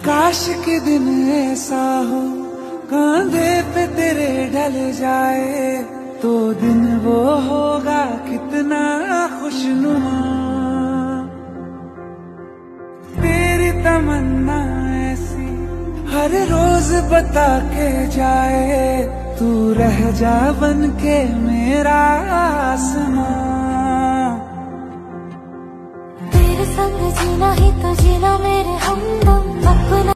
काश के दिन ऐसा हो कांधे पे तेरे ढल जाए, तो दिन वो होगा कितना खुशनुमा। तेरी तमन्ना ऐसी हर रोज बता के जाए, तू रह जा बन के मेरा आसमां। तेरे संग जीना ही तो जीना मेरे हमदम।